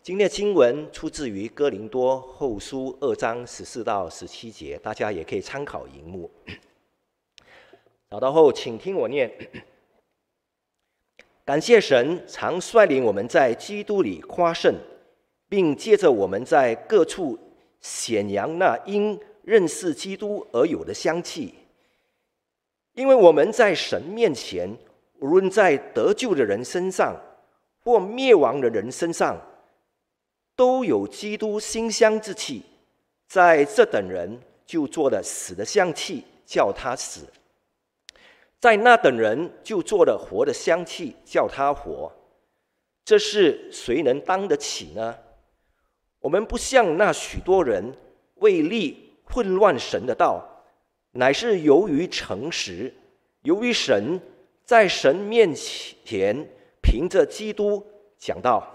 今天的经文出自于哥林多后书2章14到17节，大家也可以参考荧幕。找到后，请听我念。感谢神常率领我们在基督里夸胜，并借着我们在各处显扬那因认识基督而有的香气。因为我们在神面前，无论在得救的人身上或灭亡的人身上，都有基督馨香之气。在这等人就做了死的香气，叫他死；在那等人就做了活的香气，叫他活。这事谁能当得起呢？我们不像那许多人为利混乱神的道，乃是由于诚实，由于神在神面前凭着基督讲道。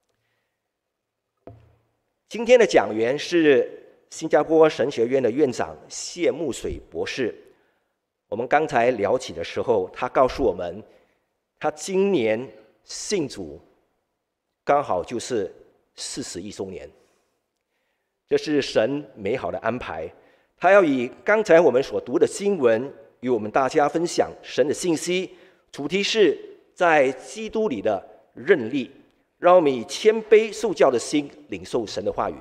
今天的讲员是新加坡神学院的院长谢木水博士。我们刚才聊起的时候，他告诉我们，他今年信主刚好就是41周年，这是神美好的安排。他要以刚才我们所读的经文与我们大家分享神的信息，主题是在基督里的认力。让我们以谦卑受教的心领受神的话语。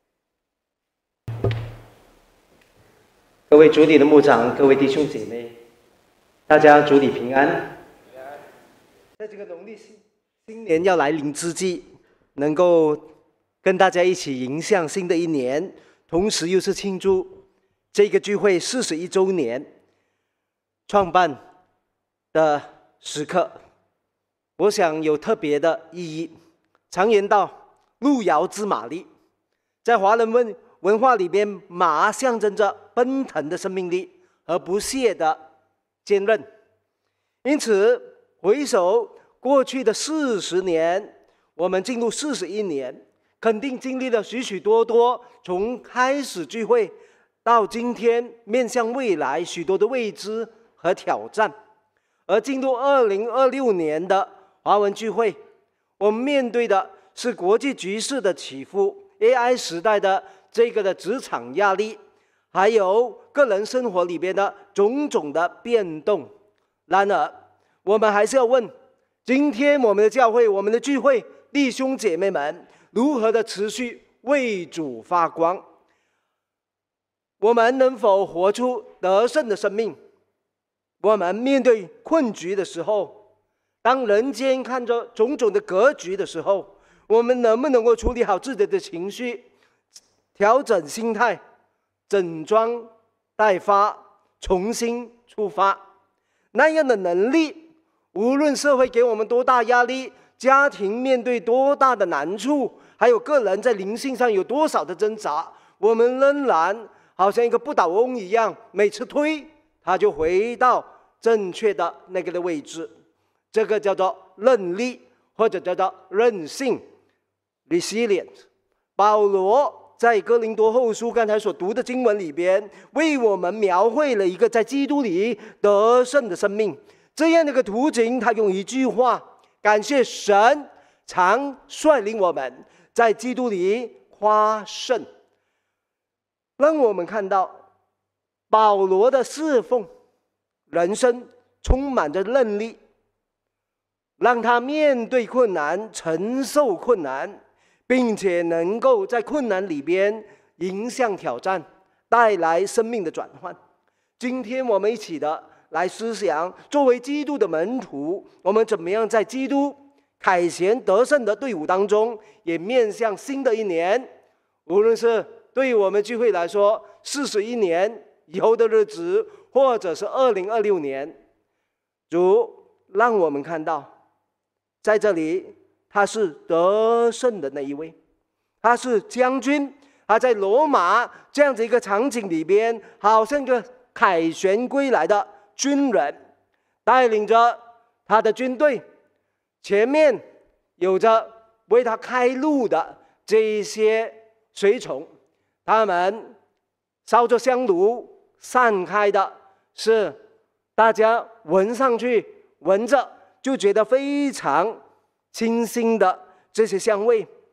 各位主里的牧长，各位弟兄姐妹，大家主里平安。在这个农历新年要来临之际，能够跟大家一起迎向新的一年，同时又是庆祝这个聚会41周年创办的时刻，我想有特别的意义。常言道，路遥知马力，在华人文化里边，马象征着奔腾的生命力和不懈的坚韧。因此，回首过去的40年，我们进入41年，肯定经历了许许多多从开始聚会到今天面向未来许多的未知和挑战。而进入2026年的华文聚会，我们面对的是国际局势的起伏， AI 时代的这个的职场压力，还有个人生活里边的种种的变动。然而，我们还是要问，今天我们的教会，我们的聚会，弟兄姐妹们如何的持续为主发光？我们能否活出得胜的生命？我们面对困局的时候，当人间看着种种的格局的时候，我们能不能够处理好自己的情绪，调整心态，整装待发，重新出发？那样的能力，无论社会给我们多大压力，家庭面对多大的难处，还有个人在灵性上有多少的挣扎，我们仍然好像一个不倒翁一样，每次推它就回到正确的那个的位置。这个叫做韧力，或者叫做韧性 resilient。 保罗在哥林多后书刚才所读的经文里边，为我们描绘了一个在基督里得胜的生命。这样的一个途径，他用一句话：感谢神常率领我们在基督里夸胜。让我们看到保罗的侍奉人生充满着韧力，让他面对困难，承受困难，并且能够在困难里边迎向挑战，带来生命的转换。今天我们一起的来思想，作为基督的门徒，我们怎么样在基督凯旋得胜的队伍当中，也面向新的一年。无论是对于我们聚会来说，41年以后的日子，或者是2026年，主让我们看到，在这里他是得胜的那一位，他是将军，他在罗马这样子一个场景里边，好像一个凯旋归来的军人，带领着他的军队，前面有着为他开路的这一些随从，他们烧着香炉，散开的是大家闻上去，闻着就觉得非常清新的这些香味。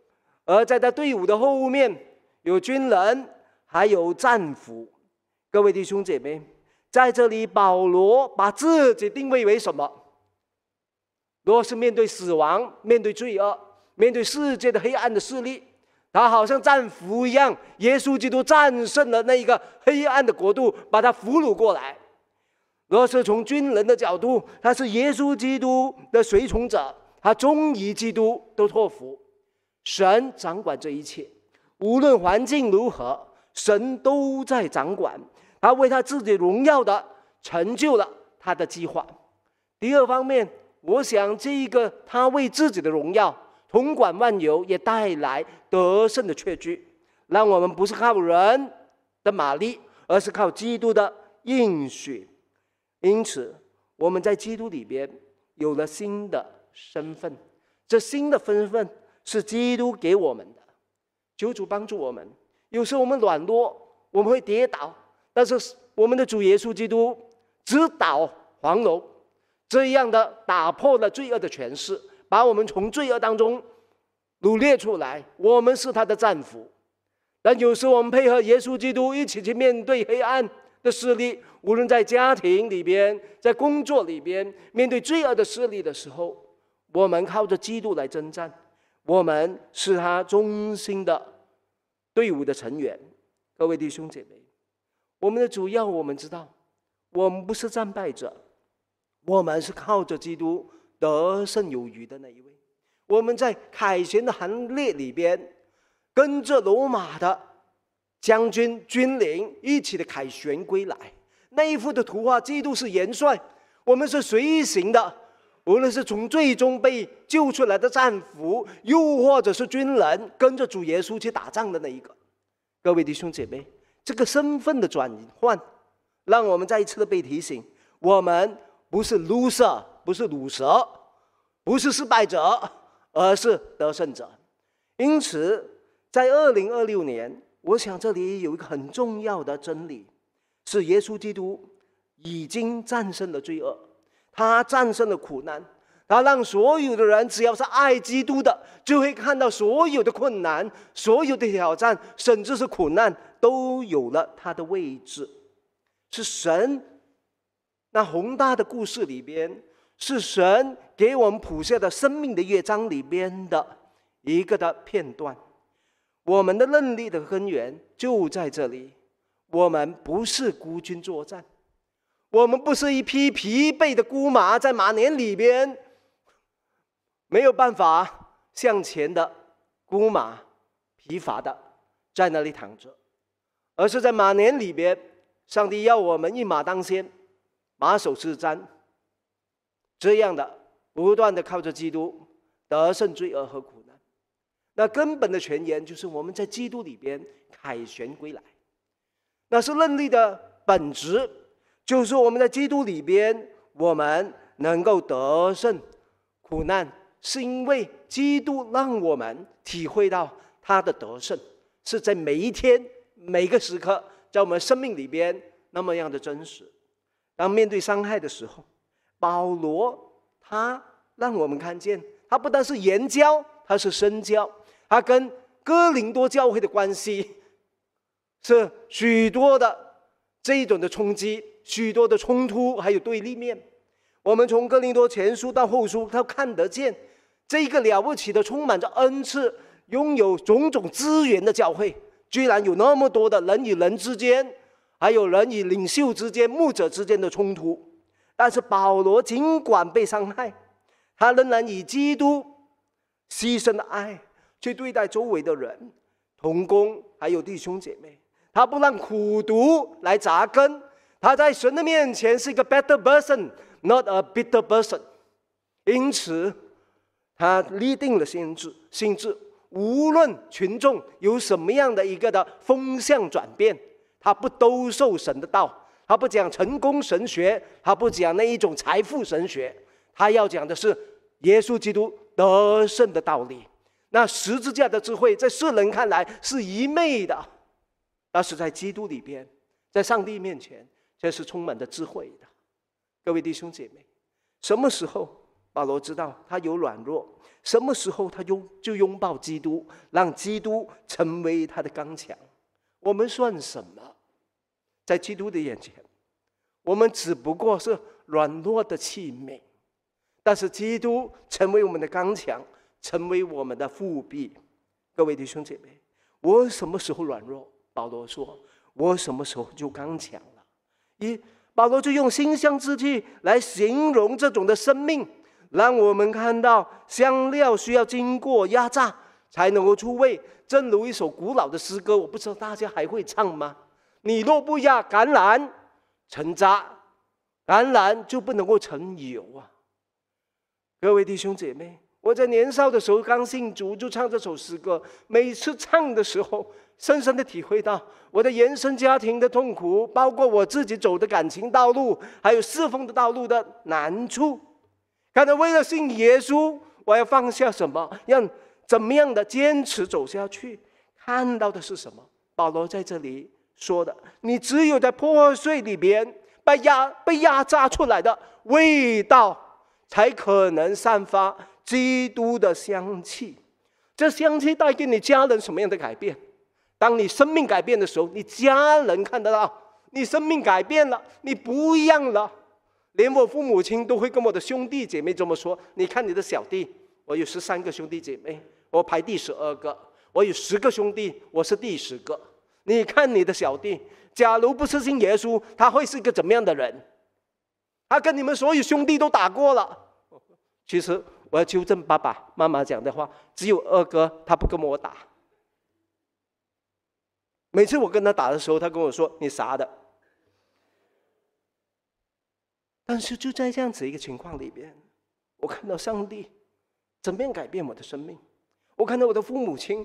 而在他队伍的后面有军人，还有战俘。各位弟兄姐妹，在这里保罗把自己定位为什么？若是面对死亡，面对罪恶，面对世界的黑暗的势力，他好像战俘一样，耶稣基督战胜了那一个黑暗的国度，把他俘虏过来。若是从军人的角度，他是耶稣基督的随从者，他忠于基督，都托付。神掌管这一切，无论环境如何，神都在掌管。他为他自己荣耀的成就了他的计划。第二方面，我想这一个他为自己的荣耀统管万有，也带来得胜的确据，让我们不是靠人的马力，而是靠基督的应许。因此我们在基督里边有了新的身份，这新的身份是基督给我们的。求主帮助我们，有时候我们软弱，我们会跌倒，但是我们的主耶稣基督直捣黄龙，这样的打破了罪恶的权势，把我们从罪恶当中掳掠出来。我们是他的战俘，但有时我们配合耶稣基督一起去面对黑暗的势力，无论在家庭里边，在工作里边，面对罪恶的势力的时候，我们靠着基督来征战。我们是他忠心的队伍的成员。各位弟兄姐妹，我们的主要我们知道，我们不是战败者，我们是靠着基督得胜有余的那一位。我们在凯旋的行列里边，跟着罗马的将军军领一起的凯旋归来。那一幅的图画，基督是元帅，我们是随行的，无论是从最终被救出来的战俘，又或者是军人跟着主耶稣去打仗的那一个。各位弟兄姐妹，这个身份的转换，让我们再一次的被提醒，我们不是 loser， 不是鲁蛇，不是失败者，而是得胜者。因此在2026年，我想这里有一个很重要的真理，是耶稣基督已经战胜了罪恶，他战胜了苦难，他让所有的人只要是爱基督的，就会看到所有的困难，所有的挑战，甚至是苦难，都有了他的位置。是神那宏大的故事里边，是神给我们谱下的生命的乐章里边的一个的片段。我们的能力的根源就在这里。我们不是孤军作战，我们不是一匹疲惫的孤马，在马年里边没有办法向前的孤马，疲乏的在那里躺着，而是在马年里边，上帝要我们一马当先，马首是瞻，这样的不断的靠着基督得胜罪恶和苦难。那根本的泉源就是我们在基督里边凯旋归来，那是能力的本质，就是我们在基督里边，我们能够得胜苦难，是因为基督让我们体会到他的得胜是在每一天每个时刻，在我们生命里边那么样的真实。当面对伤害的时候，保罗他让我们看见，他不但是言教，他是身教。他跟哥林多教会的关系是许多的这一种的冲击，许多的冲突，还有对立面。我们从哥林多前书到后书都看得见，这一个了不起的充满着恩赐，拥有种种资源的教会，居然有那么多的人与人之间，还有人与领袖之间、牧者之间的冲突。但是保罗尽管被伤害，他仍然以基督牺牲的爱去对待周围的人、同工还有弟兄姐妹。他不让苦毒来扎根，他在神的面前是一个 better person， not a bitter person。 因此他立定了心志，无论群众有什么样的一个的风向转变，他不兜售神的道，他不讲成功神学，他不讲那一种财富神学，他要讲的是耶稣基督得胜的道理。那十字架的智慧在世人看来是愚昧的，但是在基督里边，在上帝面前，这是充满着智慧的。各位弟兄姐妹，什么时候保罗知道他有软弱，什么时候他就拥抱基督，让基督成为他的刚强。我们算什么？在基督的眼前，我们只不过是软弱的器皿，但是基督成为我们的刚强，成为我们的护庇。各位弟兄姐妹，我什么时候软弱？保罗说，我什么时候就刚强了。保罗就用馨香之气来形容这种的生命，让我们看到香料需要经过压榨才能够出味。正如一首古老的诗歌，我不知道大家还会唱吗？你若不压橄榄成渣，橄榄就不能够成油啊！各位弟兄姐妹，我在年少的时候刚信主，就唱这首诗歌。每次唱的时候，深深的体会到我的原生家庭的痛苦，包括我自己走的感情道路，还有侍奉的道路的难处。看到为了信耶稣，我要放下什么，要怎么样的坚持走下去？看到的是什么？保罗在这里说的，你只有在破碎里边被压榨出来的味道，才可能散发基督的香气。这香气带给你家人什么样的改变？当你生命改变的时候，你家人看得到你生命改变了，你不一样了。连我父母亲都会跟我的兄弟姐妹这么说，你看你的小弟，我有13个兄弟姐妹，我排第12个，我有10个兄弟，我是第10个。你看你的小弟，假如不是信耶稣，他会是一个怎么样的人？他跟你们所有兄弟都打过了。其实我要纠正爸爸妈妈讲的话，只有2哥他不跟我打。每次我跟他打的时候，他跟我说你傻的。但是就在这样子一个情况里边，我看到上帝怎么样改变我的生命。我看到我的父母亲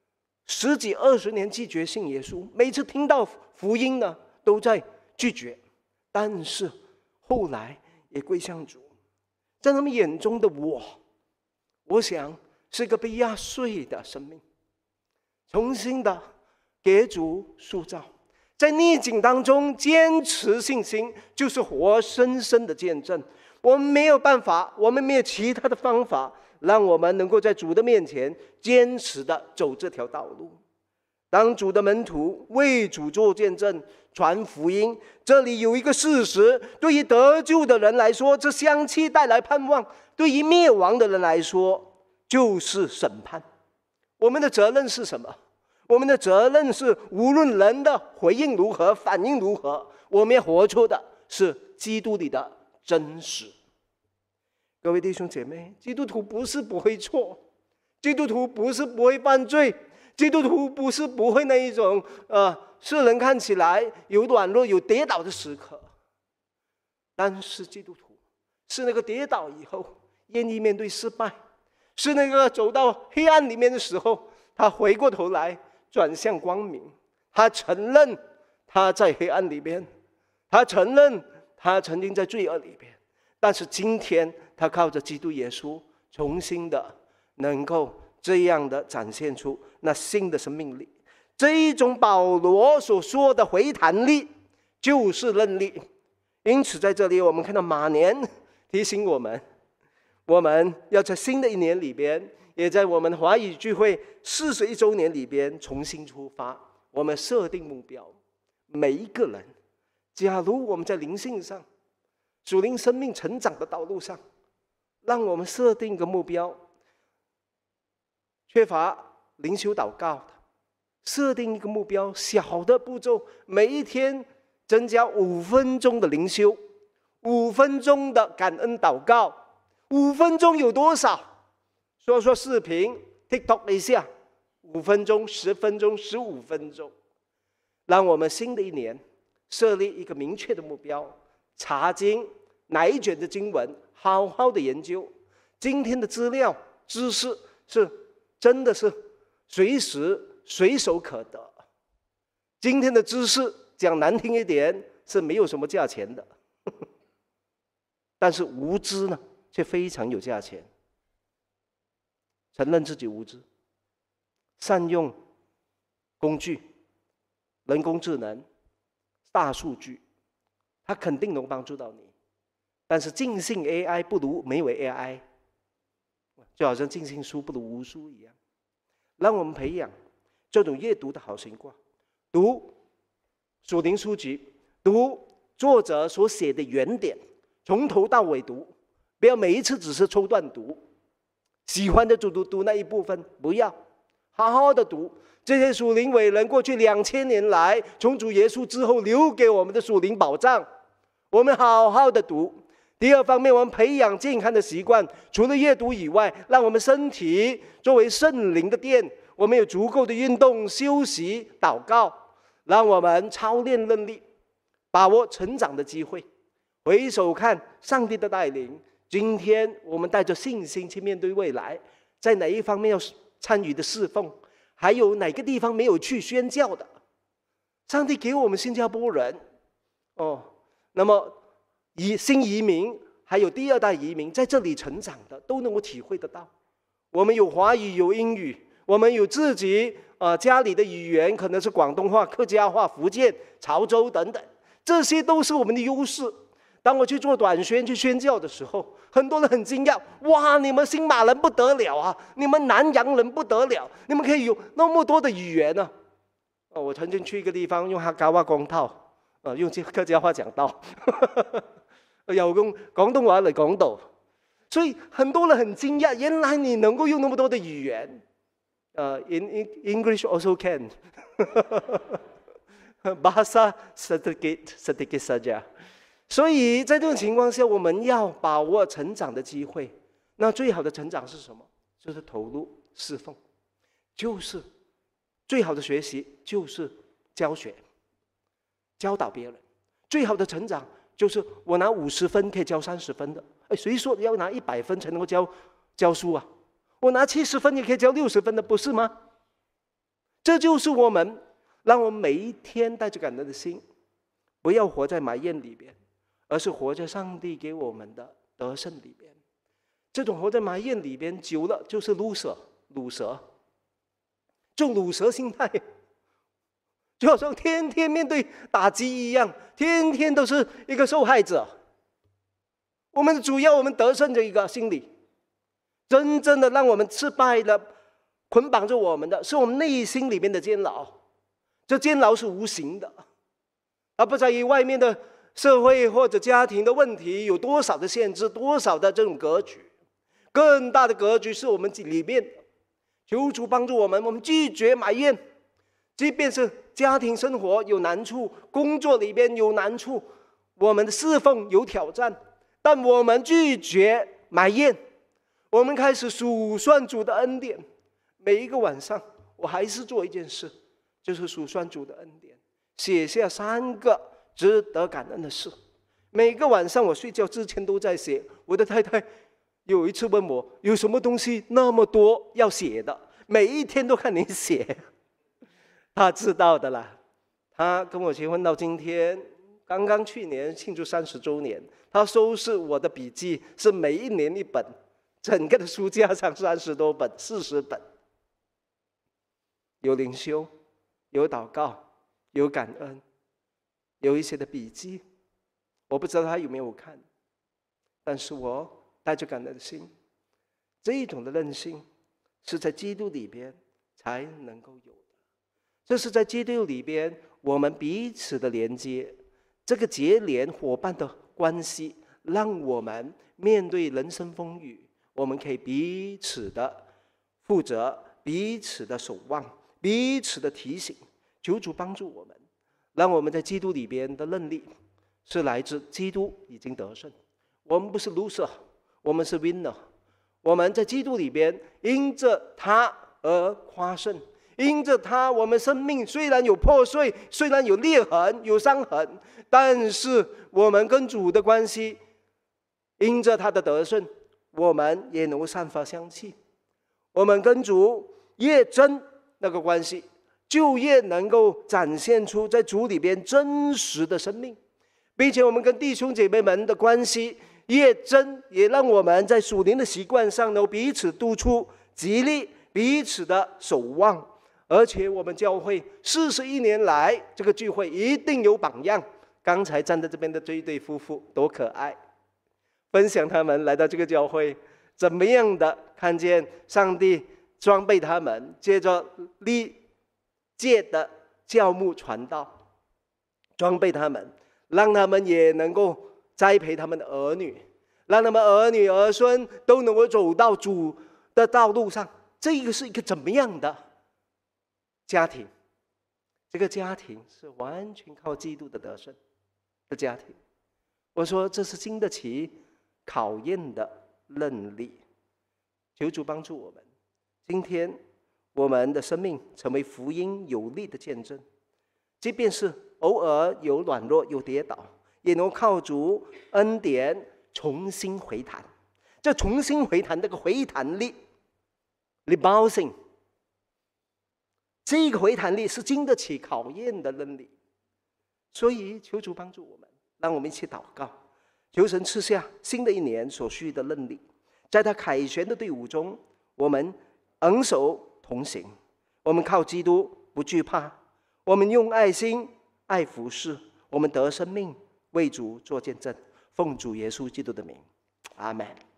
10几20年拒绝信耶稣，每次听到福音呢都在拒绝，但是后来也归向主。在他们眼中的我想是一个被压碎的生命，重新的给主塑造。在逆境当中坚持信心，就是活生生的见证。我们没有办法，我们没有其他的方法，让我们能够在主的面前坚持的走这条道路。当主的门徒为主做见证，传福音，这里有一个事实，对于得救的人来说，这香气带来盼望；对于灭亡的人来说，就是审判。我们的责任是什么？我们的责任是，无论人的回应如何，反应如何，我们要活出的是基督里的真实。各位弟兄姐妹，基督徒不是不会错，基督徒不是不会犯罪，基督徒不是不会那一种世人看起来有软弱有跌倒的时刻，但是基督徒是那个跌倒以后愿意面对失败，是那个走到黑暗里面的时候，他回过头来转向光明。他承认他在黑暗里边，他承认他曾经在罪恶里边，但是今天他靠着基督耶稣重新的能够这样的展现出那新的生命力。这一种保罗所说的回弹力就是认力。因此在这里我们看到马年提醒我们，我们要在新的一年里边，也在我们华语聚会41周年里边重新出发。我们设定目标，每一个人，假如我们在灵性上属灵生命成长的道路上，让我们设定一个目标，缺乏灵修祷告的，设定一个目标，小的步骤，每一天增加5分钟的灵修，5分钟的感恩祷告。5分钟有多少？说视频 TikTok 一下，5分钟、10分钟、15分钟。让我们新的一年设立一个明确的目标，查经哪一卷的经文，好好的研究。今天的资料知识是真的是随时随手可得。今天的知识讲难听一点是没有什么价钱的，但是无知呢却非常有价钱。承认自己无知，善用工具，人工智能、大数据，它肯定能帮助到你。 但是尽信 AI 不如没有 AI， 就好像尽信书不如无书一样。让我们培养这种阅读的好习惯，读属灵书籍，读作者所写的原点，从头到尾读，不要每一次只是抽段读，喜欢的就读那一部分，不要好好的读这些属灵伟人过去2000年来从主耶稣之后留给我们的属灵宝藏，我们好好的读。第二方面，我们培养健康的习惯，除了阅读以外，让我们身体作为圣灵的殿，我们有足够的运动、休息、祷告，让我们操练能力，把握成长的机会。回首看上帝的带领，今天我们带着信心去面对未来，在哪一方面要参与的侍奉，还有哪个地方没有去宣教的，上帝给我们新加坡人那么新移民还有第二代移民在这里成长的都能够体会得到。我们有华语，有英语，我们有自己家里的语言，可能是广东话、客家话、福建、潮州等等，这些都是我们的优势。当我去做短宣、去宣教的时候，很多人很惊讶，哇，你们新马人不得了啊，你们南洋人不得了，你们可以有那么多的语言呢。我曾经去一个地方用客家話講道，用客家話講道又用廣東話嚟講道，所以很多人很驚訝，原來你能夠用那麼多的語言。In English also can ，bahasa sedikit saja。所以在这种情况下，我们要把握成长的机会。那最好的成长是什么？就是投入侍奉，就是最好的学习，就是教学、教导别人。最好的成长就是我拿50分可以教30分的。谁说要拿100分才能够教书啊？我拿70分也可以教60分的，不是吗？这就是我们，让我们每一天带着感恩的心，不要活在埋怨里边，而是活在上帝给我们的得胜里边。这种活在埋怨里边久了，就是鲁蛇，这种鲁蛇心态，就好像天天面对打击一样，天天都是一个受害者。我们主要我们得胜的一个心理，真正的让我们失败了，捆绑着我们的是我们内心里面的监牢。这监牢是无形的，而不在于外面的社会或者家庭的问题有多少的限制，多少的这种格局。更大的格局是我们里面的。求主帮助我们，我们拒绝埋怨，即便是家庭生活有难处，工作里边有难处，我们的侍奉有挑战，但我们拒绝埋怨，我们开始数算主的恩典。每一个晚上我还是做一件事，就是数算主的恩典，写下3个值得感恩的事。每个晚上我睡觉之前都在写。我的太太有一次问我，有什么东西那么多要写的，每一天都看你写。她知道的啦，她跟我结婚到今天，刚刚去年庆祝30周年，她收拾我的笔记是每一年1本，整个的书架上30多本、40本，有灵修，有祷告，有感恩，有一些的笔记。我不知道她有没有看，但是我带着感恩的心，这一种的韧性是在基督里边才能够有的。这是在基督里边我们彼此的连接，这个结连伙伴的关系，让我们面对人生风雨，我们可以彼此的负责，彼此的守望，彼此的提醒。求主帮助我们，让我们在基督里边的能力是来自基督已经得胜。我们不是 loser， 我们是 winner。 我们在基督里边因着他而夸胜，因着他我们生命虽然有破碎，虽然有裂痕有伤痕，但是我们跟主的关系，因着他的得胜，我们也能够散发香气。我们跟主越真那个关系，就越能够展现出在主里边真实的生命，并且我们跟弟兄姐妹们的关系越真，也让我们在属灵的习惯上能彼此督促激励，彼此的守望。而且我们教会41年来这个聚会一定有榜样。刚才站在这边的这一对夫妇多可爱， 分享他们来到这个教会，怎么样的看见上帝装备他们，借着历届的教牧传道，装备他们，让他们也能够栽培他们的儿女，让他们儿女儿孙都能够走到主的道路上。这个是一个怎么样的家庭？这个家庭是完全靠基督的得胜的家庭。我说这是经得起考验的能力。求主帮助我们，今天我们的生命成为福音有力的见证，即便是偶尔有软弱有跌倒，也能靠主恩典重新回弹。这重新回弹，这个回弹力 rebounding， 这个回弹力是经得起考验的能力。所以求主帮助我们，让我们一起祷告，求神赐下新的一年所需的能力，在他凯旋的队伍中，我们昂首同行，我们靠基督不惧怕，我们用爱心爱服侍，我们得生命，为主做见证，奉主耶稣基督的名，阿们。